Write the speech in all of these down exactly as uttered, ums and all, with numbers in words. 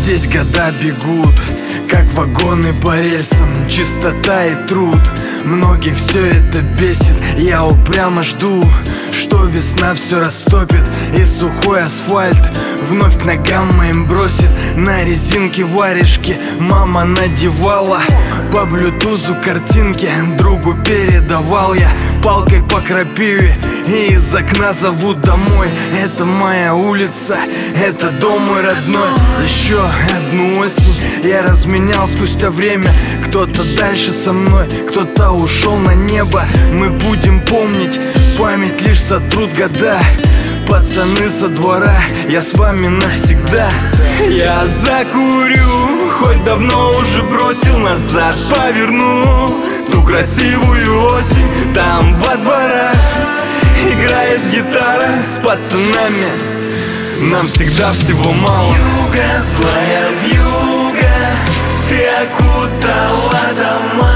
Здесь года бегут, как вагоны по рельсам, чистота и труд. Многих все это бесит, я упрямо жду, что весна все растопит и сухой асфальт вновь к ногам моим бросит. На резинке варежки мама надевала, по блютузу картинки другу передавал я. Палкой по крапиве и из окна зовут домой. Это моя улица, это дом мой родной. Еще одну осень я разменял спустя время. Кто-то дальше со мной, кто-то ушел на небо. Мы будем помнить, память лишь сотрут года. Пацаны со двора, я с вами навсегда. Я закурю, хоть давно уже бросил, назад поверну ту красивую осень. Там во дворах играет гитара с пацанами, нам всегда всего мало. Вьюга, злая вьюга, ты окутала дома.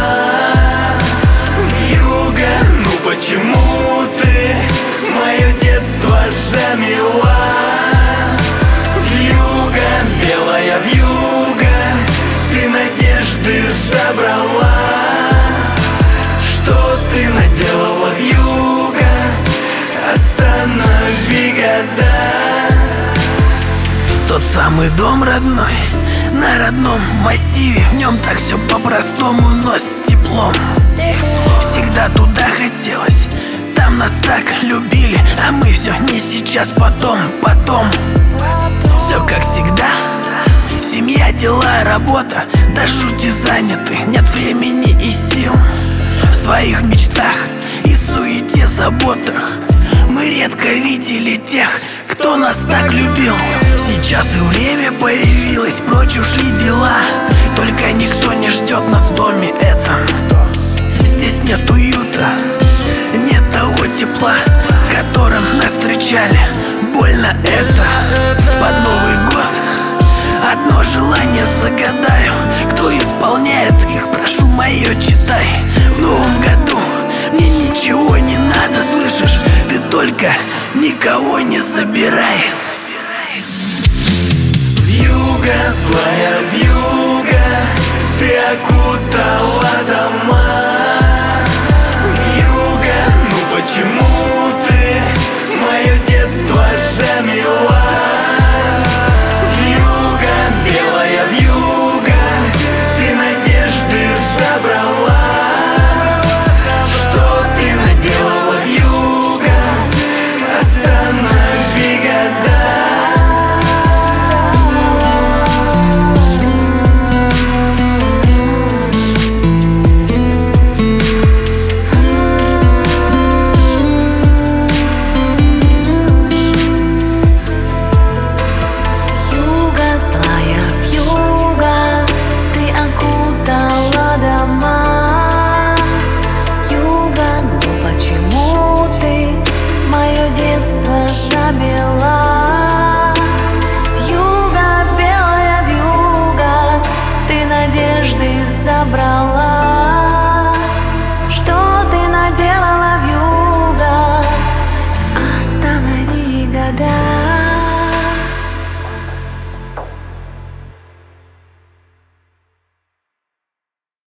Вьюга, ну почему ты мое детство замела? Вьюга, белая вьюга, ты надежды забрала. Что ты наделала, вьюга? Останови года. Тот самый дом родной, на родном массиве. В нем так все по-простому, но с теплом. Всегда туда хотелось, там нас так любили. А мы все не сейчас, потом, потом. Все как всегда, семья, дела, работа, до жути заняты, нет времени и сил. В своих мечтах и суете, заботах мы редко видели тех, кто нас так любил. Сейчас и время появилось, прочь ушли дела. Только никто не ждет нас в доме этом. Здесь нет уюта, нет того тепла, с которым нас встречали. Больно это. Под Новый год одно желание загадаю. Кто исполняет их, прошу мое читай. В новом году мне ничего не надо, слышишь? Ты только никого не забирай. Вьюга, злая вьюга, ты окутала дома.